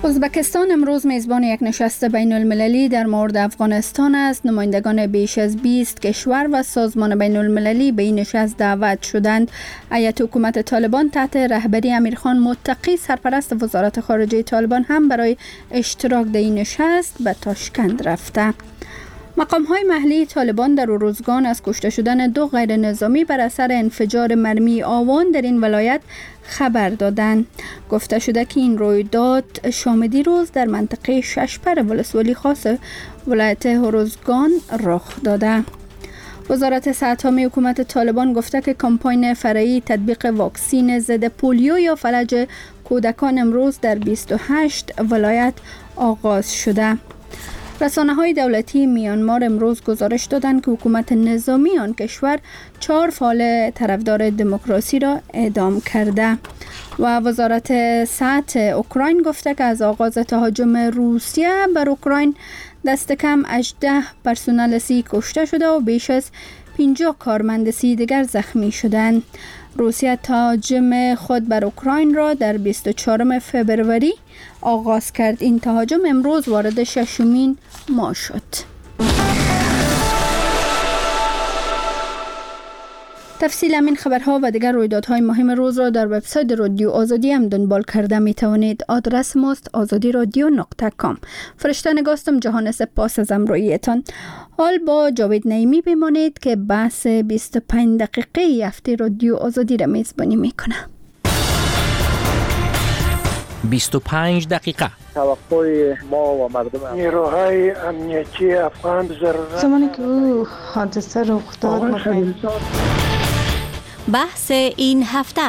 ازبکستان امروز میزبان یک نشست بین المللی در مورد افغانستان است. نمایندگان بیش از 20 کشور و سازمان بین المللی به این نشست دعوت شدند. هیئت حکومت طالبان تحت رهبری امیرخان متقی سرپرست وزارت خارجه طالبان هم برای اشتراک در این نشست به تاشکند رفته. مقام‌های محلی طالبان در اروزگان از کشته شدن 2 غیر نظامی بر اثر انفجار مرمی آوان در این ولایت خبر دادند. گفته شده که این رویداد شام دیروز در منطقه ششپر ولسوالی خاص ولایت اروزگان رخ داده. وزارت صحت عامه حکومت طالبان گفته که کمپاین فرعی تطبیق واکسین ضد پولیو یا فلج کودکان امروز در 28 ولایت آغاز شده. رسانه‌های دولتی میانمار امروز گزارش دادند که حکومت نظامی آن کشور 4 فعال طرفدار دموکراسی را اعدام کرده و وزارت صحت اوکراین گفته که از آغاز تهاجم روسیه بر اوکراین دست کم 18 پرسنل سی کشته شده و بیش از 50 کارمند سی دیگر زخمی شدند. روسیه تهاجم خود بر اوکراین را در 24 فبروری آغاز کرد. این تهاجم امروز وارد 6مین ماه شد. تفصیل همین خبرها و دیگر رویدادهای مهم روز را در وبسایت رادیو آزادی هم دنبال کرده می توانید. آدرس ماست azadiradyo.com. فرشته نگاستم جهان سپاس از همراهیتان. حال با جاوید نعیمی بمانید که بحث 25 دقیقه هفته رادیو آزادی را میزبانی میکنه. 25 دقیقه توقع ما و مردم نیروهای امنیتی افغان ضرورت زمانی که او حادثه رخ داد بحث این هفته.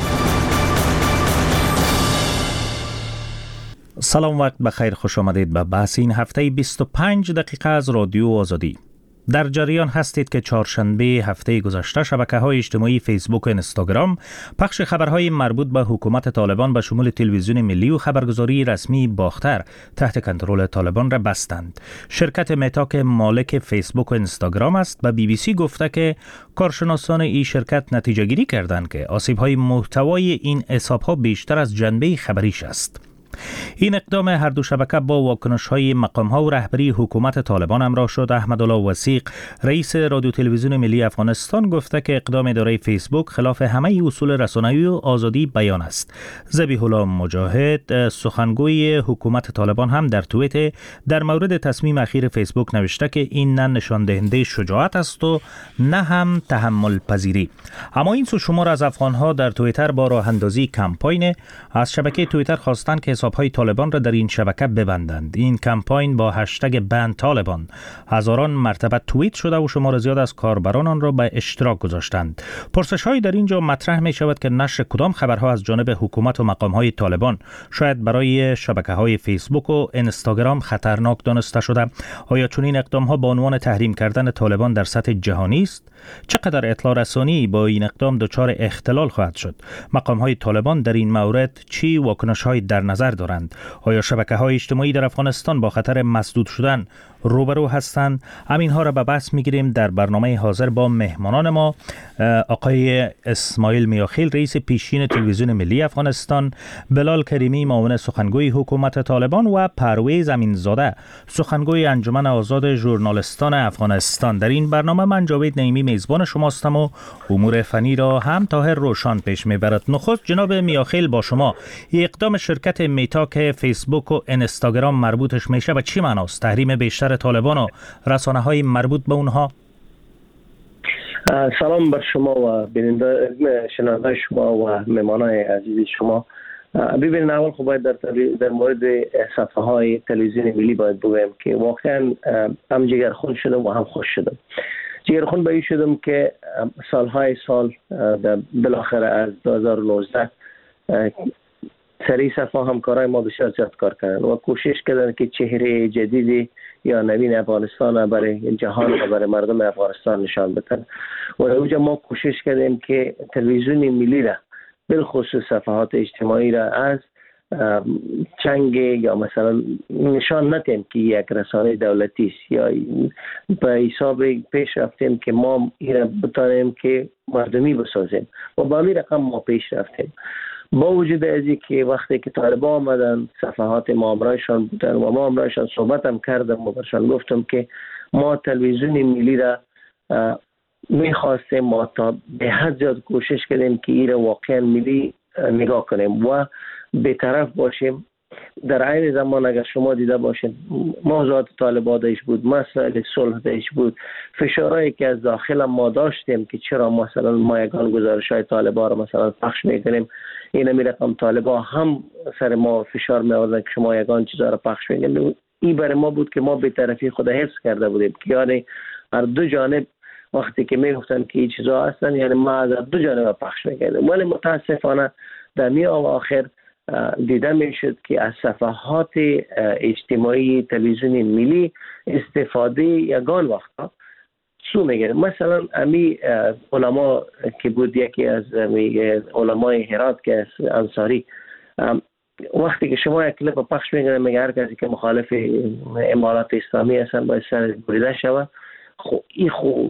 سلام، وقت بخیر، خوش آمدید به بحث این هفته 25 دقیقه از رادیو آزادی. در جریان هستید که چهارشنبه هفته گذشته شبکه‌های اجتماعی فیسبوک و اینستاگرام پخش خبرهای مربوط به حکومت طالبان به شمول تلویزیون ملی و خبرگزاری رسمی باختر تحت کنترل طالبان را بستند. شرکت متا که مالک فیسبوک و اینستاگرام است به BBC گفته که کارشناسان این شرکت نتیجه گیری کردند که آسیب‌های محتوای این حساب‌ها بیشتر از جنبه خبریش است. این اقدام هر دو شبکه با واکنش‌های مقام‌ها و رهبری حکومت طالبان همراه شد. احمدالله وثیق رئیس رادیو تلویزیون ملی افغانستان گفته که اقدام اداره فیسبوک خلاف همه اصول رسانه‌ای و آزادی بیان است. ذبیح الله مجاهد سخنگوی حکومت طالبان هم در توییت در مورد تصمیم اخیر فیسبوک نوشته که این نه نشان دهنده شجاعت است و نه هم تحمل پذیری. اما این سو شمار از افغان‌ها در توییتر با راه اندازی کمپاین از شبکه توییتر خواستند که حساب‌های طالبان را در این شبکه ببندند. این کمپاین با هشتگ بن طالبان هزاران مرتبه توییت شده و شمار زیاد از کاربران آن را به اشتراک گذاشتند. پرسش‌هایی در اینجا مطرح می شود که نشر کدام خبرها از جانب حکومت و مقام‌های طالبان شاید برای شبکه‌های فیسبوک و اینستاگرام خطرناک دانسته شده. آیا چنین اقدام‌ها به عنوان تحریم کردن طالبان در سطح جهانی است؟ چقدر اطلاع رسانی با این اقدام دچار اختلال خواهد شد؟ مقام‌های طالبان در این مورد چی واکنش‌های در نظر دارند؟ آیا شبکه‌های اجتماعی در افغانستان با خطر مسدود شدن روبرو هستند؟ همین‌ها را به بحث می‌گیریم در برنامه حاضر با مهمانان ما، آقای اسماعیل میاخیل رئیس پیشین تلویزیون ملی افغانستان، بلال کریمی معاون سخنگوی حکومت طالبان و پرویز امینزاده سخنگوی انجمن آزاد ژورنالیستان افغانستان. در این برنامه من جاوید نعیمی میزبان شماستم و امور فنی را هم طاهر روشان پیش میبرد. نخست جناب میاخیل با شما، اقدام شرکت متا که فیسبوک و اینستاگرام مربوطش میشه به چی معناست؟ تحریم بیشتر طالبان و رسانه‌های مربوط به اونها؟ سلام بر شما و شنونده شما و مهمانان عزیز شما. ببینید، اول خب باید در مورد صفحه‌های تلویزیون ملی باید بگویم که واقعا هم جگرخون شدم و هم خوش شدم. جگرخون به این شدم که سالهای سال بالاخره از 2019 سری صفحه همکارای ما بسیار زیاد کار کردن و کوشش کردن که چهره جدیدی یا نوین افغانستان برای جهان و برای مردم افغانستان نشان بدن. و اونجا ما کوشش کردیم که تلویزیون ملی را بالخصوص صفحات اجتماعی را از چنگ یا مثلا نشان ندیم که یک رسانه دولتی است، یا به حساب پیش رفتیم که ما این را بتانیم که مردمی بسازیم و با این رقم ما پیش رفتیم. با وجود از که وقتی که طالبان آمدن صفحات مامورایشان بودن و مامورایشان صحبت هم کردم و برشان گفتم که ما تلویزیون ملی را میخواستیم ما تا به حد زیاد کوشش کردیم که این را واقعا ملی نگاه کنیم و بی‌طرف باشیم. در عین زمان اگر شما دیده باشید موضوعات طالبان داشت بود، مسائل صلح داشت بود، فشارهایی که از داخل ما داشتیم که چرا مثلا ما یگان گزارش‌های طالبان رو مثلا پخش میکنیم، این رقم طالبان هم سر ما فشار می‌آوردن که شما یگان چیزا رو پخش میکنیم. این برای ما بود که ما بی‌طرفی خود حفظ کرده بودیم که یعنی هر دو جانب وقتی که میگفتن که این چیزا هستن یعنی ما از دو جانب پخش میکردیم. ولی متاسفانه در میان آخر دیده میشد که از صفحات اجتماعی تلویزیون ملی استفاده یگان وقتا سو میگیره. مثلا امی علما که بود یکی از علمای هرات که از انصاری، وقتی که شما یک کلیپ پخش میکنه میگه هر کسی که مخالف امارات اسلامی هستن باید سر بریده شود، این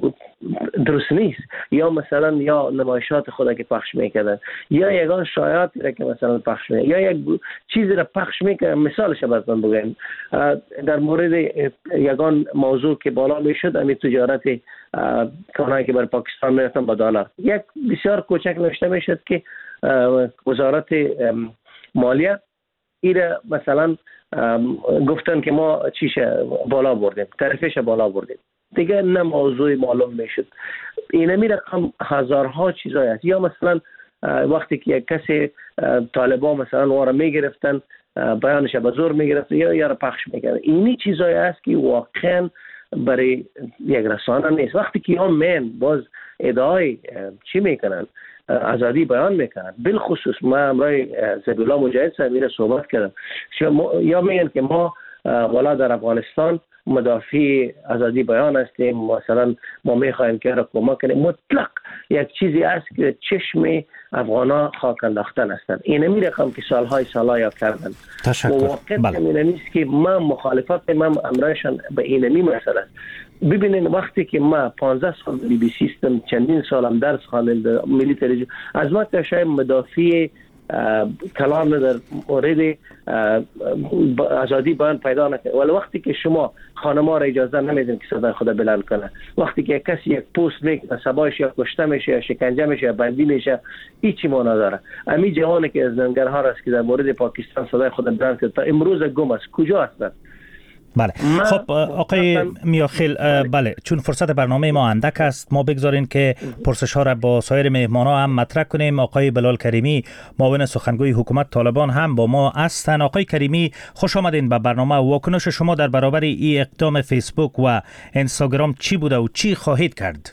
درست نیست. یا مثلا یا نمایشات خدا که پخش میکردن یا یگان شایعاتی را که مثلا پخش میکردن یا یک چیزی را پخش میکردن. مثالش براتون بگم در مورد یگان موضوع که بالا میشد امی تجارت کانایی که بر پاکستان میرفتن با دلار، یک بسیار کوچک نوشته میشد که وزارت مالیه ایره مثلا گفتن که ما چیشه بالا بردیم، تعرفش بالا بردیم، دیگه نه موضوع معلوم میشد. اینمی رقم هزارها چیزای هست. یا مثلا وقتی که یک کسی طالبان مثلا وارا میگرفتن بیانش به زور میگرفتن یا پخش میکردن، اینی چیزای هست که واقعا برای یک رسانه نیست. وقتی که هم من باز ادعای چی میکنن آزادی بیان میکنن، بالخصوص ما امرای زبیلا مجاهد صاحب صحبت کردم یا میگن که ما والا در افغانستان مدافع آزادی بیان هستیم، مثلا ما میخوایم که را کمک کنیم. مطلق یک چیزی است که چشم افغانا خاک انداختن هستند. اینمی رقم که سالها یا کردن. تشکر. واقعا نیست که من مخالفت من امرایشان به اینمی مسئله. ببینین وقتی که ما 15 سال بی سیستم چندین سالم درس خواندم ملی تلویزیون، از ما که شاید مدافع کلام در مورد آزادی بیان پیدا نکنه، ولی وقتی که شما خانم‌ها را اجازه نمیدین که صدای خود بلند کنه، وقتی که کسی یک پست میکنه سبایش یا کشته میشه یا شکنجه میشه یا بندی میشه، هیچی معنا نداره. امی جوانی که از ننگرهار است که در مورد پاکستان صدای خود بلند کرد تا امروز گم است، کجا هستند؟ بله. خب آقای میاخیل، بله چون فرصت برنامه ما اندک است ما بگذارین که پرسش ها را با سایر مهمان ها هم مطرح کنیم. آقای بلال کریمی معاون سخنگوی حکومت طالبان هم با ما هستند. آقای کریمی خوش آمدین به برنامه. واکنش شما در برابر این اقدام فیسبوک و اینستاگرام چی بوده و چی خواهید کرد؟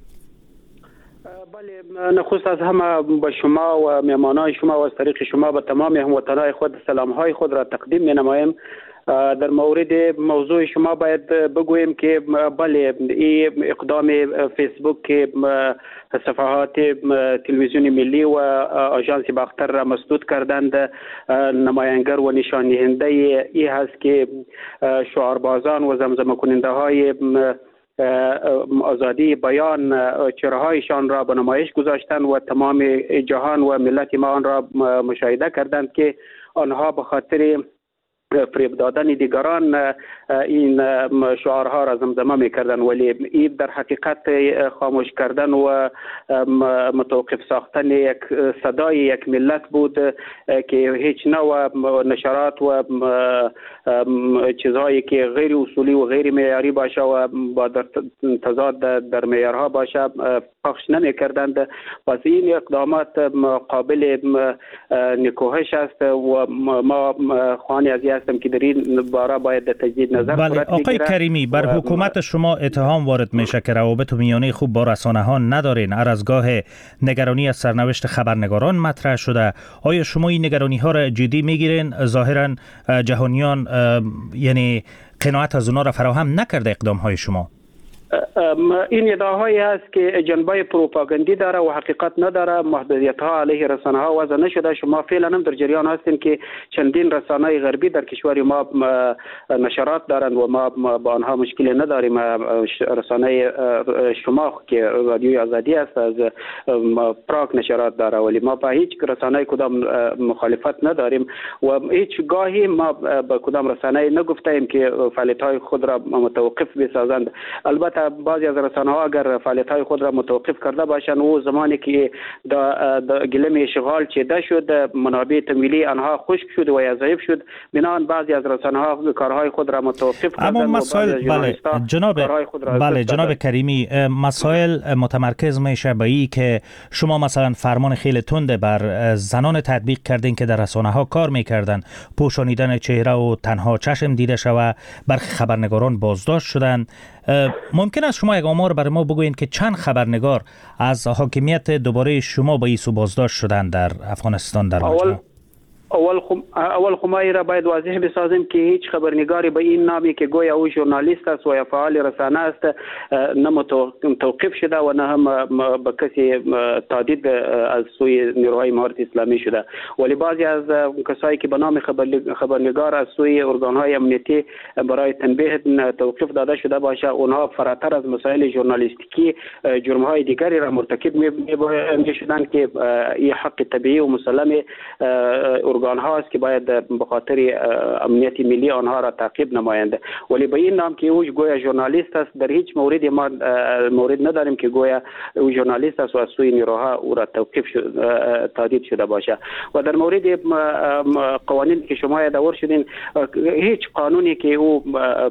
بله، نخست از همه با شما و مهمانان شما و از طریق شما به تمام هموطنان خود سلام های خود را تقدیم می نمایم. در مورد موضوع شما باید بگویم که بله این اقدام فیسبوک که صفحات تلویزیون ملی و آژانس باختر را مسدود کردند نمایانگر و نشان دهنده ای هست که شعاربازان و زمزمه کننده های آزادی بیان چهرهایشان را به نمایش گذاشتند و تمام جهان و ملت ما آن را مشاهده کردند که آنها به خاطر فریب دادن دیگران این شعارها را زمزمه میکردن، ولی این در حقیقت خاموش کردن و متوقف ساختن یک صدای یک ملت بود که هیچ نوع نشرات و چیزهایی که غیر اصولی و غیر معیاری باشه و با تضاد در معیارها باشه پخش نمیکردند. پس این اقدامات قابل نکوهش است و ما خواهان از هستم که در این باره باید تجدید نظر صورت بگیره. آقای کریمی، بر حکومت شما اتهام وارد میشه که روابط میانی خوب با رسانه ها ندارین. هر از گاه نگرانی از سرنوشت خبرنگاران مطرح شده. آیا شما این نگرانی ها را جدی میگیرین؟ ظاهرا جهانیان یعنی قناعت از اونا را فراهم نکرده اقدام های شما. این ادعاهایی است که جنبه پروپاگاندی داره و حقیقت نداره. محدودیت ها علیه رسانه ها وضع نشده. شما فعلا هم در جریان هستین که چندین رسانه غربی در کشور ما نشرات دارند و ما با آنها مشکلی نداریم. رسانه شما که رادیوی آزادی است از پراگ نشرات داره، ولی ما با هیچ رسانه کدام مخالفت نداریم و هیچ گاهی ما با کدام رسانه نگفتیم که فعالیت های خود را متوقف بسازند. البته بعضی از رسانه ها اگر فعالیت های خود را متوقف کرده باشند و زمانی که گلم اشغال چیده شد، منابع تمویلی آنها خشک شد و یا ضعیف شد، بنابراین بعضی از رسانه ها کارهای خود را متوقف کردند. اما مسائل جناب کریمی، مسائل متمرکز میشه به این که شما مثلا فرمان خیلی تند بر زنان تطبیق کردین که در رسانه ها کار میکردن، پوشانیدن چهره و تنها چشم دیده شود. برخی خبرنگاران بازداشت شدند. ممکن است شما یک آمار برای ما بگوین که چند خبرنگار از حاکمیت دوباره شما با ایسو بازداشت شدند در افغانستان در مجموع؟ اول خمایی را باید واضح بسازیم که هیچ خبرنگاری به این نامی که گویا او ژورنالیست است و یا فعال رسانه است نه توقیف شده و نه هم به کسی تهدید از سوی نیروهای امارت اسلامی شده. ولی بعضی از کسایی که به نام خبرنگار از سوی ارگانهای امنیتی برای تنبیه توقیف داده شده باشه، اونها فراتر از مسائل ژورنالیستیکی جرمهای دیگری را مرتکب می شدند که این حق طبیعی و مسلم ارگان هاست که باید به خاطر امنیت ملی آنها را تعقیب نمایند. ولی به این نام که او گویا ژورنالیست است، در هیچ موردی ما مورد نداریم که گویا او ژورنالیست است و از سوی نیروها او را توقیف تهدید شده باشه. و در مورد قوانین که شما یادآور شدین، هیچ قانونی که او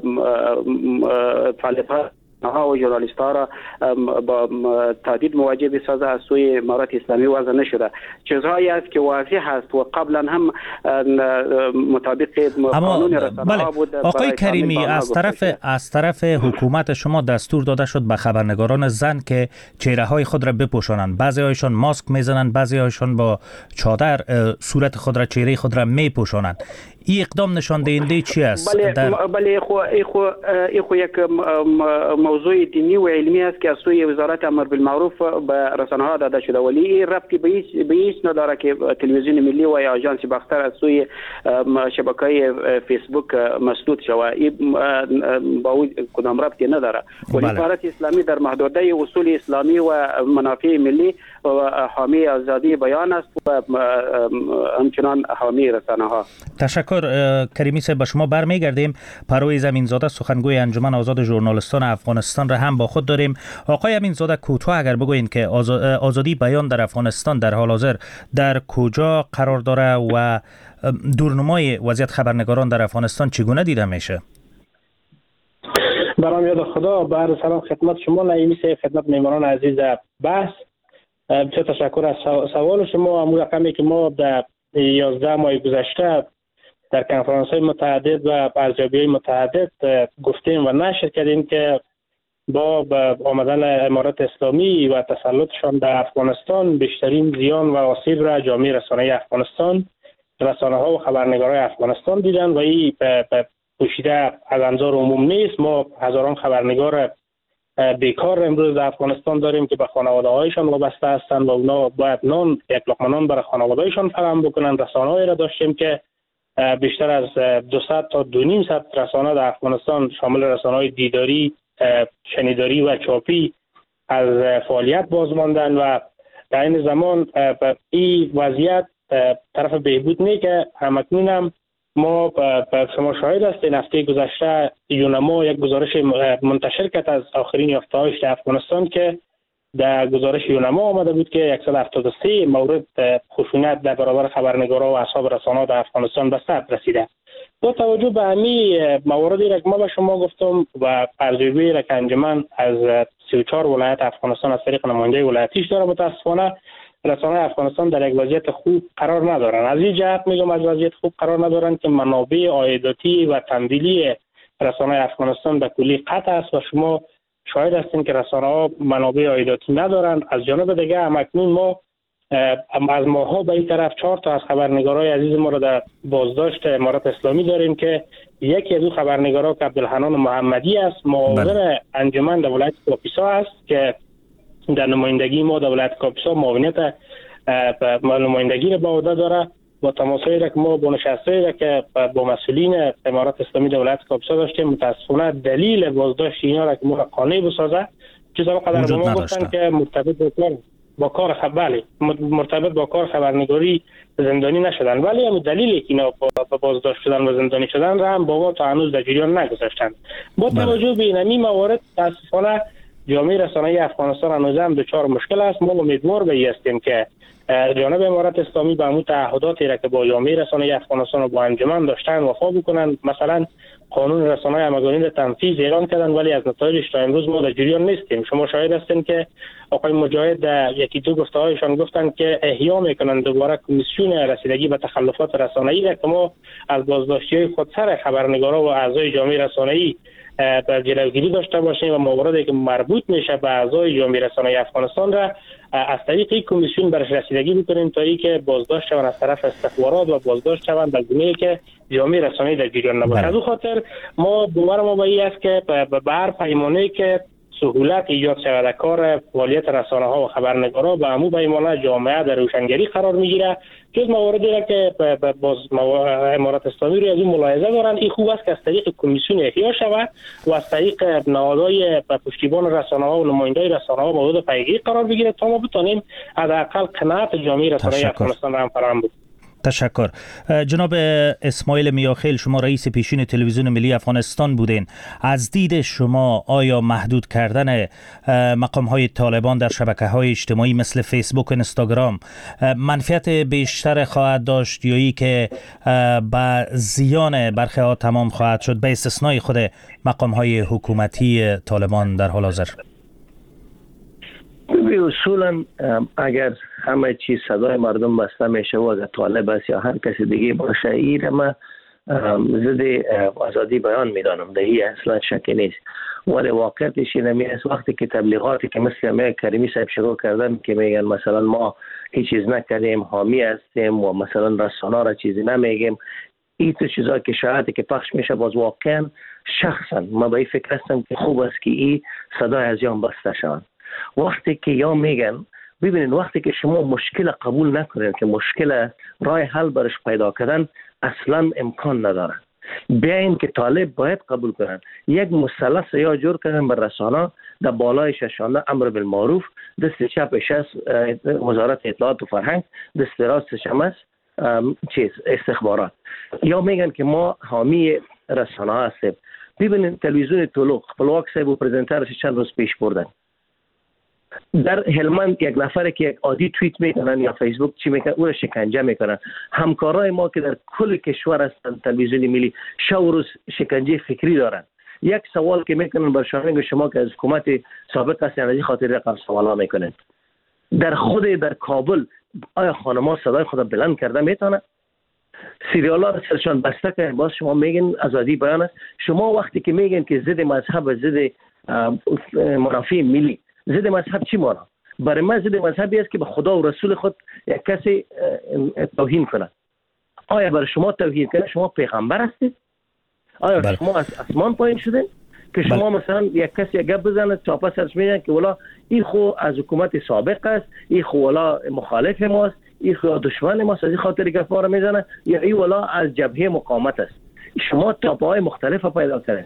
فعالیت‌ها و ژورنالیست ها را با تهدید مواجه بسازه از سوی امارت اسلامی وضع نشده. چیزهایی است که واضح است و قبلا هم مطابق قانون رسانه ها بود. آقای کریمی، از طرف حکومت شما دستور داده شد به خبرنگاران زن که چهره های خود را بپوشانند. بعضی هایشان ماسک میزنند، بعضی هایشان با چادر صورت خود را، چهره خود را میپوشانند. این اقدام نشان دهنده چی است؟ بله خو یک موضوع دینی و علمی است که از سوی وزارت امر بالمعروف به رسانه ها داده شده، ولی ربطی به هیچ نداره که تلویزیون ملی و یا آژانس باختر از سوی شبکه فیسبوک مسدود شود. با او کدام ربطی نداره. ولی امارت اسلامی در محدوده اصول اسلامی و منافع ملی و حامی آزادی بیان است و همچنان حامی رسانه ها. تشکر کریمی صاحب. با شما برمیگردیم. پرویز امینزاده، سخنگوی انجمن آزاد ژورنالیستان افغانستان را هم با خود داریم. آقای امینزاده، کوتاه اگر بگوین که آزادی بیان در افغانستان در حال حاضر در کجا قرار داره و دورنمای وضعیت خبرنگاران در افغانستان چگونه دیده میشه؟ برام یاد خدا، بعد سلام خدمت شما نعیمی صاحب، خدمت میمانان عزیز بحث. بسیار تشکر از سوال شما. همون رقمی که ما در 11 ماه گذشته در کنفرانس های متعدد و ارزیابی های متعدد گفتیم و نشر کردیم که با آمدن امارت اسلامی و تسلطشان در افغانستان بیشترین زیان و آسیب را جامعه رسانه افغانستان، رسانه ها و خبرنگارای افغانستان دیدن و این پوشیده از انظار عموم نیست. ما هزاران خبرنگار بیکار امروز در افغانستان داریم که به خانواده هایشان وابسته هستند و اونا باید یک لقمه نان برای خانواده هایشان فراهم بکنند. رسانه هایی را داشتیم که بیشتر از 200 تا 250 رسانه در افغانستان شامل رسانه های دیداری، شنیداری و چاپی از فعالیت باز ماندن و در این زمان این وضعیت طرف بهبود نیست که همکنون هم ما شما شاهد هستین. هفته گذشته یونما یک گزارش منتشر کرد از آخرین یافته‌هایش در افغانستان که در گزارش یونما آمده بود که 173 مورد خشونت در برابر خبرنگاران و اصحاب رسانه‌ها در افغانستان به ثبت رسیده. با توجه به همین مواردی را که ما به شما گفتم و ارزیابی را که انجمن از 34 ولایت افغانستان از طریق نماینده ولایتیش داره، متاسفانه رسانه افغانستان در یک وضعیت خوب قرار ندارن. از این جهت میگم از وضعیت خوب قرار ندارن که منابع عایداتی و تمویلی رسانه افغانستان به کلی قطع است و شما شاهد هستین که رسانه ها منابع عایداتی ندارن. از جانب دیگه همکنون ما از ماها به این طرف 4 تا از خبرنگارای عزیز ما را در بازداشت امارت اسلامی داریم که یکی از او خبرنگارا که عبدالحنان محمدی است، معاون انجمن در ولایت کاپیسا است که در نمایندگی ما در ولایت کاپیسا معاونیت نمایندگی را به عهده داره. با تماسایی را که ما با نشستایی را که با مسئولین امارت اسلامی در ولایت کاپیسا داشتیم، متاسفانه دلیل بازداشت اینا را که ما قانع بسازه چیزا قدر به ما گفتن که مرتبط با کار خبرنگاری زندانی نشدن، ولی هم دلیلی که اینا بازداشت شدن و زندانی شدن را هم با ما تا هنوز در جریان نگذاشتن. با توجه به این موارد متاسفانه جامعه رسانه‌ای افغانستان هنوز هم دچار مشکل است. ما امیدوار به این هستیم که جانب امارت اسلامی به همون تعهداتی را که با جامعه رسانه‌ای افغانستان و با انجمن داشتن وفا بکنن. مثلا قانون رسانه‌های همگانی را تنفیذ اعلان کردن، ولی از نتایجش تا امروز ما در جریان نیستیم. شما شاهد هستین که آقای مجاهد یکی دو گفته‌هایشان گفتن که احیا میکنن دوباره کمیسیون رسیدگی به تخلفات رسانه‌ای را که ما از بازداشتی‌های خودسر خبرنگارا و اعضای جامعه رسانه‌ای در جلوگیری داشته باشیم و مواردی که مربوط میشه به اعضای جامعه رسانه‌ای افغانستان را از طریق این کمیسیون برش رسیدگی بکنیم تا اینکه بازداشت شوند از طرف استخبارات و بازداشت شوند در گونه‌ای که جامعه رسانه‌ای در جریان نباشه. از اون خاطر ما باور ما به این است که به هر پیمانه‌ای که سهولت ایجاد شود در کار فعالیت رسانه‌ها و خبرنگارا به عموم پیمانه جامعه در روشنگری قرار میگیره. جز مواردی را که باز امارت اسلامی روی از این ملاحظه دارن، این خوب است که از طریق کمیسیون احیا شود و از طریق نهادهای پشتیبان رسانه‌ها و نمایندای رسانه‌ها مورد پیگیری قرار بگیره تا ما بتونیم حداقل قناعت جامعه رسانه‌ای افغانستان را هم فراهم کنیم. تشکر. جناب اسماعیل میاخیل، شما رئیس پیشین تلویزیون ملی افغانستان بودین. از دید شما آیا محدود کردن مقام‌های طالبان در شبکه‌های اجتماعی مثل فیسبوک و اینستاگرام منفعت بیشتر خواهد داشت یا ای که به زیان برخی ها تمام خواهد شد، به استثنای خود مقام‌های حکومتی طالبان در حال حاضر؟ اصولا اگر همه چیز صدای مردم بسته میشه و اگر طالب است یا هر کسی دیگه باشه، این ما ضد آزادی بیان میدانم، در این اصلا شکی نیست. ولی واقعیتش اینه است وقتی که تبلیغاتی که مثل امیر کریمی صاحب شروع کردن که میگن مثلا ما هیچ چیز نکردیم، حامی هستیم و مثلا رسانه را چیزی نمیگیم، این تو چیزا که شاید که پخش میشه، باز واقعا شخصا ما به این فکر هستم که خوب است که این صدای از یان بسته شوند. وقتی که یا میگن ببینید، وقتی که شما مشکل قبول نکنید که مشکل راه حل برش پیدا کردن اصلا امکان نداره، بیاین که طالب باید قبول کنن یک مثلث یا جور کردن بر رسانه، در بالایش شانه امر بالمعروف، دست چپش است وزارت اطلاعات و فرهنگ، دست راستش هم است استخبارات. یا میگن که ما حامی رسانه هستیم. ببینید تلویزیون طلوع خپلواک صاحب و پرزنترش چند روز پیش بردن در هلمند، یک نفر که یک عادی توییت میکنن یا فیسبوک چی میکنن او را شکنجه میکنن. همکارای ما که در کل کشور هستن تلویزیون ملی شب و روز شکنجه فکری دارن. یک سوال که میکنن بر شما که از حکومت سابق هستین از این خاطر رقم سوالا میکنن. در کابل آیا خانم‌ها صدای خود بلند کرده میتونه؟ سریالا را سرشان بسته کردن، باز شما میگین آزادی بیان است. شما وقتی که میگین که ضد مذهب و ضد منافع ملی، ضد مذهب چی مانا؟ برای من ضد مذهبی است که به خدا و رسول خود یک کسی توهین کنه. آیا برای شما توهین کنه شما پیغمبر هستید؟ آیا شما از آسمان پایین شدین که شما مثلا یک کسی گپ بزنه چاپا سرش میگن که والا این خو از حکومت سابق است، این خو والا مخالف ماست، این خو دشمن ماست، از این خاطر گپا رو میزنه، یا این والا از جبهه مقاومت است. شما تاپهای مختلف پیدا کردین.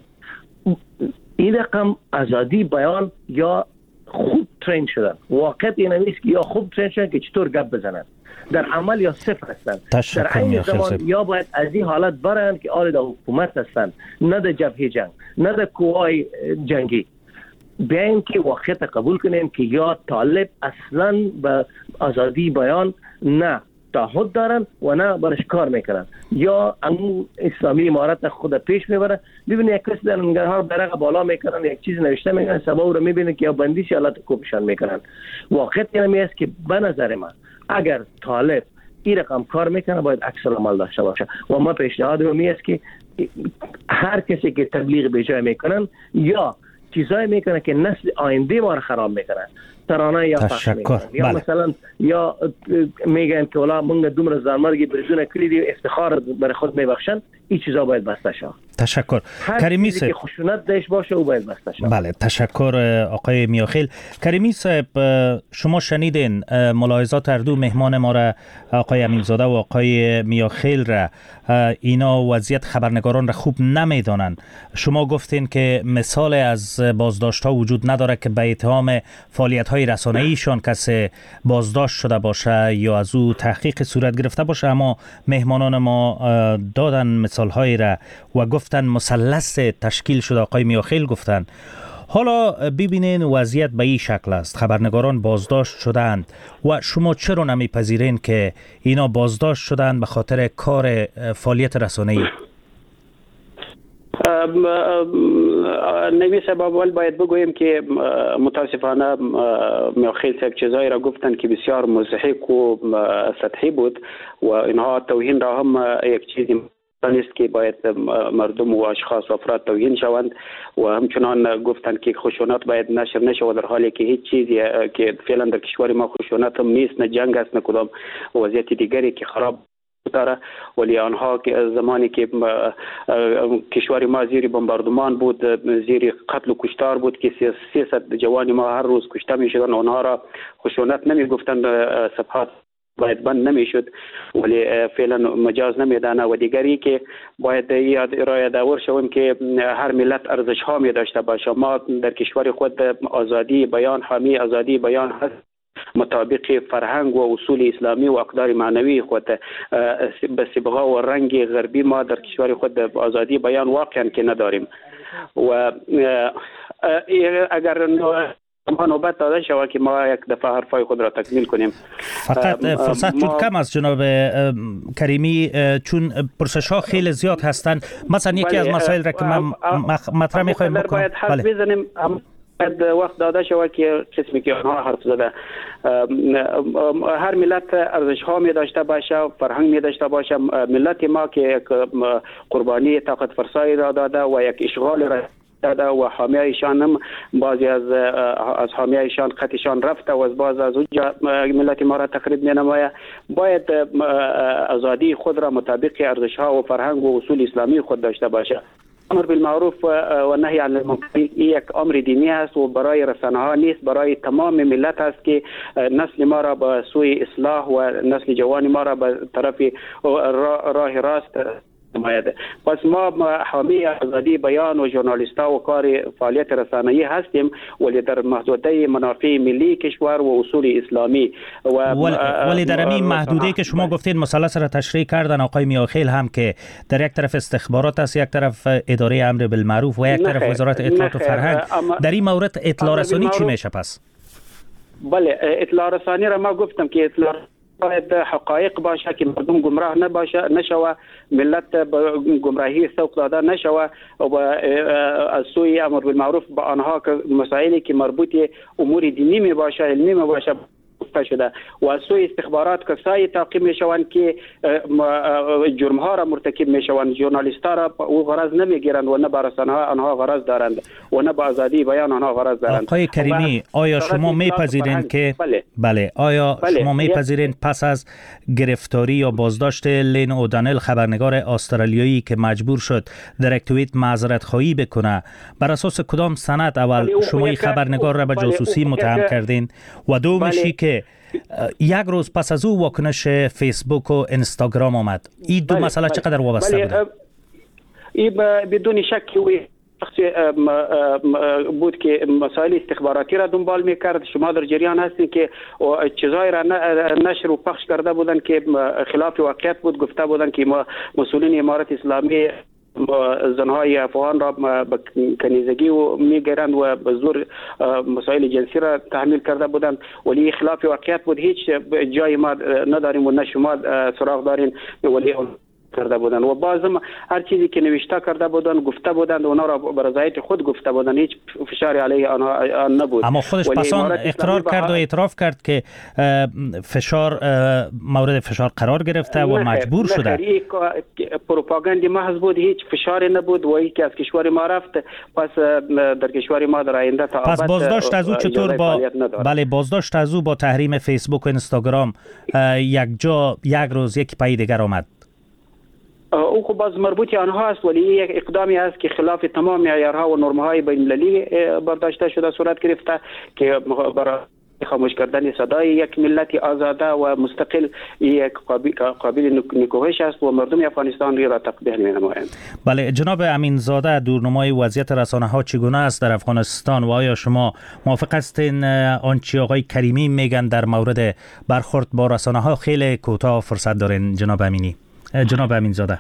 این رقم آزادی بیان یا خوب ترین شدن. واقعیت این نیست که یا خوب ترین شدن که چطور گپ بزنن، در عمل یا صفر هستن. در این زمان یا باید از این حالت برن که آل در حکومت هستن، نه در جبهه جنگ، نه در قوای جنگی. بیاین که واقعیت قبول کنیم که یا طالب اصلا به آزادی بیان نه تعهد دارن و نه برش کار میکنن، یا امو اسلامی امارت خود پیش میبرن. ببینید یک کسی در ننگرهار برق بالا میکنن، یک چیز نوشته میکنن، سبا رو میبینن که یا بندیش حالت کوبشان میکنن. واقعیت اینمی است که به نظر من اگر طالب این رقم کار میکنه باید عکس العمل داشته باشه و ما پیشنهاد می است که هر کسی که تبلیغ به جای میکنن یا چیزایی میکنه که نسل آینده ما رو خراب میکنن، ترانه یا تشکر. یا مثلا یا میگن که والا مونږ دومره زلمرگی بریزونه کړی دی افتخار بر خود میبخشن، این چیزا باید بسته شه. تشکر. کریمی صاحب که خشونت داشته باشه او باید بسته شه. بله تشکر آقای میاخیل. کریمی صاحب شما شنیدین ملاحظات هر دو مهمان ما را، آقای امیرزاده و آقای میاخیل را، اینا وضعیت خبرنگاران را خوب نمیدانند. شما گفتین که مثال از بازداشت ها وجود نداره که به اتهام فعالیت های رسانه‌ای ایشان کسی بازداشت شده باشه یا از او تحقیق صورت گرفته باشه، اما مهمانان ما دادن مثال های را و گفتن مثلث تشکیل شده. آقای میاخیل گفتن حالا ببینین وضعیت به این شکل است، خبرنگاران بازداشت شدند و شما چرا نمیپذیرین که اینا بازداشت شدند به خاطر کار فعالیت رسانه‌ای؟ نوی سبب باید بگویم که متاسفانه میاخیل صاحب چیزایی را گفتن که بسیار مضحک و سطحی بود و اینها توهین را هم یک چیزی نیست که باید مردم و اشخاص و افراد توهین شوند و همچنان گفتن که خشونت باید نشر نشود، در حالی که هیچ چیزی که فعلا در کشور ما خشونت هم نیست، نه جنگ است، نه کدام وضعیت دیگری که خراب داره. ولی آنها که زمانی که کشور ما زیر بمباردمان بود، زیر قتل و کشتار بود که 300 جوان ما هر روز کشته می شدن، آنها را خشونت نمی گفتن، صفحات باید بند نمیشد، ولی فعلا مجاز نمیدانه. و دیگری که باید یادآور شویم که هر ملت ارزش ها می داشته باشه. ما در کشور خود آزادی بیان، حامی آزادی بیان هست، مطابق فرهنگ و اصول اسلامی و اقدار معنوی خود به صبغه و رنگ غربی ما در کشور خود آزادی بیان واقعا که نداریم. و اگر ما نوبت داده شود که ما یک دفعه حرفای خود را تکمیل کنیم. فقط فرصت چون کم است جناب کریمی، چون پرسش ها خیلی زیاد هستند. مثلا یکی از مسائل را که من مطرح می‌خوایم بکنم، باید حرف بزنیم، وقت داده شود که قسمی که آنها حرف زده. هر ملت ارزش ها می داشته باشه، فرهنگ می داشته باشه. ملت ما که قربانی طاقت فرسایی را داده و یک اشغال را داده و حامیایشان هم بعضی از حامیایشان خطشان رفته و از بعض از اونجا ملت ما را تخریب می نماید. باید آزادی خود را مطابق ارزش ها و فرهنگ و اصول اسلامی خود داشته باشه. امر بالمعروف و نهی عن المنکر یک امر دینی است و برای رسانه ها نیست، برای تمام ملت است که نسل ما را به سوی اصلاح و نسل جوان ما را به طرف راه راست نماید. پس ما حامی آزادی بیان و ژورنالیستا و کار فعالیت رسانه‌ای هستیم، ولی در محدوده منافع ملی کشور و اصول اسلامی. ولی در این محدوده که شما گفتید مثلث را تشریح کردن آقای میاخیل هم که در یک طرف استخبارات است، یک طرف اداره امر بالمعروف و یک طرف وزارت اطلاعات و فرهنگ، در این مورد اطلاع رسانی چی میشه پس؟ بله، اطلاع رسانی را ما گفتم که اطلاع باید حقایق باشه که مردم گمراه نشوه، ملت به گمراهی سوق داده نشوه و از سوی امر بالمعروف با آنها که مسائلی که مربوط امور دینی می باشه، علمی می باشه شده و از سوی استخبارات کسایی تعقیب می شوند که جرم ها را مرتکب می شوند. ژورنالیست ها را او غرض نمی گیرند و نه با رسانه ها آنها غرض دارند و نه با آزادی بیان آنها غرض دارند. آقای کریمی، آیا شما میپذیرین که شما میپذیرین پس از گرفتاری یا بازداشت لین اودانل خبرنگار استرالیایی که مجبور شد در یک توییت معذرت خواهی بکنه، بر اساس کدام سند اول شما این خبرنگار را به جاسوسی متهم کردین و دومشی که یک روز پس از او واکنش فیسبوک و اینستاگرام آمد؟ این دو مسئله چقدر وابسته بودن؟ این بدون شک بود که مسائل استخباراتی را دنبال میکرد. شما در جریان هستین که چیزایی را نشر و پخش کرده بودن که خلاف واقعیت بود. گفته بودن که مسئولین امارت اسلامی زنهای افغان را به کنیزگی و میگیرند و به زور مسائل جنسی را تحمیل کرده بودند، ولی خلاف واقعیت بود. هیچ جای ما نداریم و نه شما سراغ دارین، ولی کرده بودند و بازم هر چیزی که نوشته کرده بودند گفته بودند اونا را به رضایت خود گفته بودند، هیچ فشاری علیه آنها نبود. اما خودش پسان اقرار کرد و اعتراف کرد که مورد فشار قرار گرفته و مجبور شده. پروپاگاندی محض بود، هیچ فشاری نبود و یکی از کشور ما رفت، پس در کشور ما در آینده تا پس بازداشت از او چطور بازداشت از او با تحریم فیسبوک و اینستاگرام یک روز یک پای دیگر آمد؟ او خب باز مربوطی آنها است، ولی یک اقدامی است که خلاف تمام معیارها و نرم‌های بین‌المللی برداشته شده صورت گرفته که برای خاموش کردن صدای یک ملت آزاده و مستقل یک قابل نکوهش است و مردم افغانستان را تقبیح می‌نمایند. بله جناب امینزاده، دورنمای وضعیت رسانه‌ها چگونه است در افغانستان و آیا شما موافق هستین آنچه آقای کریمی میگن در مورد برخورد با رسانه‌ها؟ خیلی کوتاه فرصت دارین جناب امینزاده.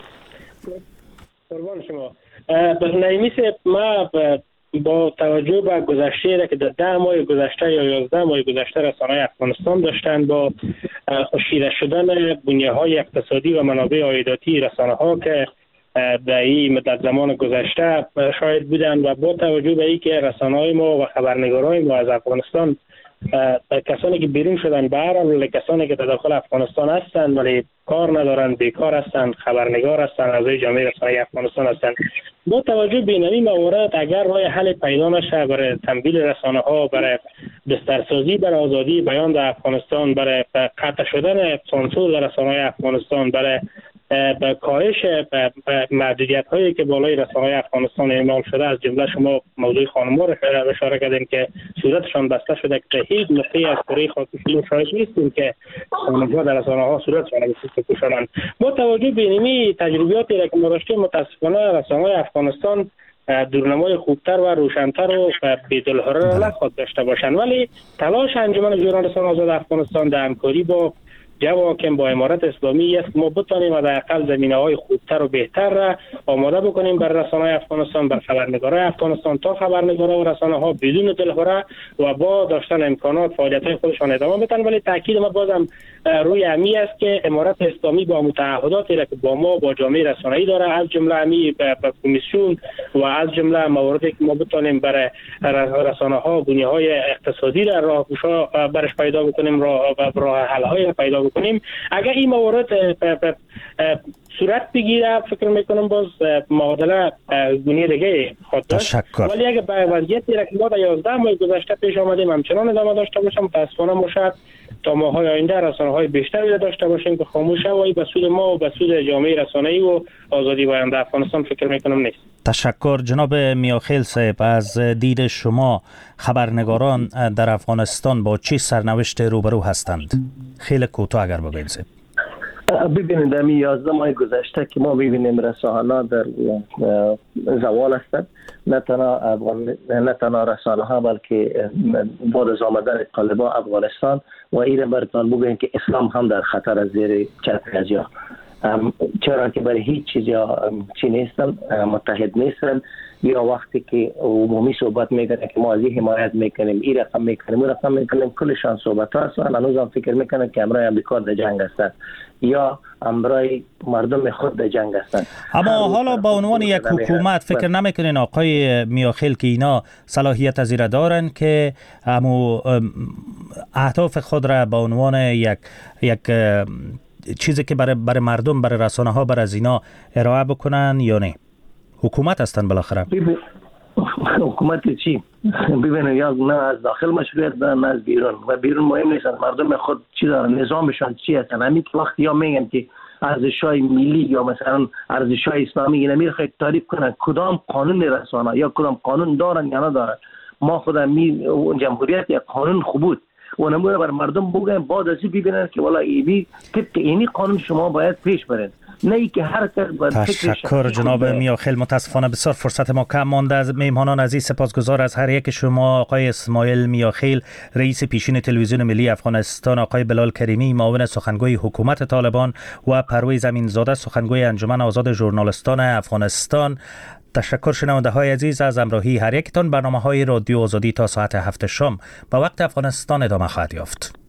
قربان شما. نایمی ما با توجه به گذشته را که در 10 ماه گذشته یا 11 ماه گذشته رسانه‌های افغانستان داشتند با خشکیده شدن بنیه‌های اقتصادی و منابع عایداتی رسانه‌ها که در این مدت زمان گذشته شاهد بودند و با توجه به اینکه رسانه‌های ما و خبرنگارای ما از افغانستان کسانی که بیرون شدن به هر حال کسانی که در داخل افغانستان هستند ولی کار ندارند، بیکار هستند، خبرنگار هستند، اعضای جامعه رسانه‌ای افغانستان هستند، با توجه به این موارد اگر راه حل پیدا نشه برای تمویل رسانه‌ها، برای بسترسازی برای آزادی بیان در افغانستان، برای قطع شدن سانسور در رسانه‌های افغانستان، برای به کاهش محدودیت هایی که بالای رسانه‌های افغانستان اعمال شده، از جمله شما موضوع خانم‌ها را اشاره کردین که صورتشان بسته شده که هیچ نقطه‌ای از کره خاک شما شاهد نیستیم که خانم‌ها در رسانه‌ها صورتشان بسته شدند. با توجه به این تجربیاتی را که ما داشتیم، متأسفانه رسانه‌های افغانستان دورنمای خوبتر و روشن‌تر و بی‌دلهره را نخواهد داشته باشند، ولی تلاش انجمن ژورنالیستان آزاد افغانستان در همکاری با جواکم با امارت اسلامی است ما بتانیم حداقل زمینه‌های خوبتر و بهتر را آماده بکنیم بر رسانه‌های افغانستان، بر خبرنگارای افغانستان، تا خبرنگارا و رسانه‌ها بدون دلهره و با داشتن امکانات فعالیت‌های خودشان ادامه بدن. ولی تاکید ما بازم روی امی است که امارت اسلامی با متعهداتی را که با ما با جامعه رسانه‌ای داره، از جمله امی به کمیسیون و از جمله مواردی که ما بتانیم برای رسانه‌ها بنیه‌های اقتصادی را راهگشا برش پیدا بکنیم، راه حل‌های پیدا بکنیم. اگر این موارد صورت بگیره فکر میکنم باز معادله گونه دیگه خود داشت. ولی اگر به وضعیتی را که ما در 11 ماه گذشته پیش آمدیم همچنان ادامه داشته باشم، متاسفانه ما شاید تا ماهای آینده رسانه‌های بیشتری داشته باشیم که خاموشه و به سود ما و به سود جامعه رسانه‌ای و آزادی بیان در افغانستان فکر میکنم نیست. تشکر جناب میاخیل صاحب. از دید شما خبرنگاران در افغانستان با چه سرنوشت روبرو هستند؟ خیلی کوتاه اگر بگویید. ببینید در 11 ماه گذشته که ما ببینیم رسانه‌ها در زوال هستند، نه تنها رسانه‌ها بلکه بعد از آمدن طالبان افغانستان و این برتان بگوییم که اسلام هم در خطر از زیر چتر ازیا، چرا که برای هیچ چیز چی نیستن، متحد نیستن. یا وقتی که عمومی صحبت میکنه که ما از این حمایت میکنیم، این رقم میکنیم، اون رقم میکنیم، کلشان صحبت هست و هنوز هم فکر میکنن که امرای امریکا در جنگ هستن یا امرای مردم خود در جنگ هستن. اما حالا با عنوان یک حکومت فکر نمیکنین آقای میاخیل که اینا صلاحیت از این دارن که اهداف خود را با عنوان یک چیزی که برای مردم، برای رسانه ها، برای از اینا ارائه بکنن یا نه؟ حکومت هستن بالاخره. حکومت چی؟ ببینید یا نه از داخل مشروعیت دارن نه از بیرون، و بیرون مهم نیستن، مردم خود چی دارن، نظامشان چی هستن. همین که وقتی یا میگن که ارزش‌های ملی یا مثلا ارزش‌های اسلامی اینا میخواید تعریف کنن کدام قانون رسانه یا کدام قانون دارن یا ندارن. ما خود جمهوریت یک قانون خوب بود و نمونه بر مردم بگن بعد از این ببینن که والا اینی قانون شما باید پیش برین، نه ای که هر کس باید تشکر جناب میاخیل. متاسفانه بسیار فرصت ما کم مانده. از میهمانان عزیز سپاسگزار از هر یک شما، آقای اسماعیل میاخیل رئیس پیشین تلویزیون ملی افغانستان، آقای بلال کریمی معاون سخنگوی حکومت طالبان و پرویز امینزاده سخنگوی انجمن آزاد ژورنالیستان افغانستان. تشکر شنونده های عزیز از همراهی هر یکتان. برنامه های رادیو آزادی تا ساعت 7 شام با وقت افغانستان ادامه خواهد یافت.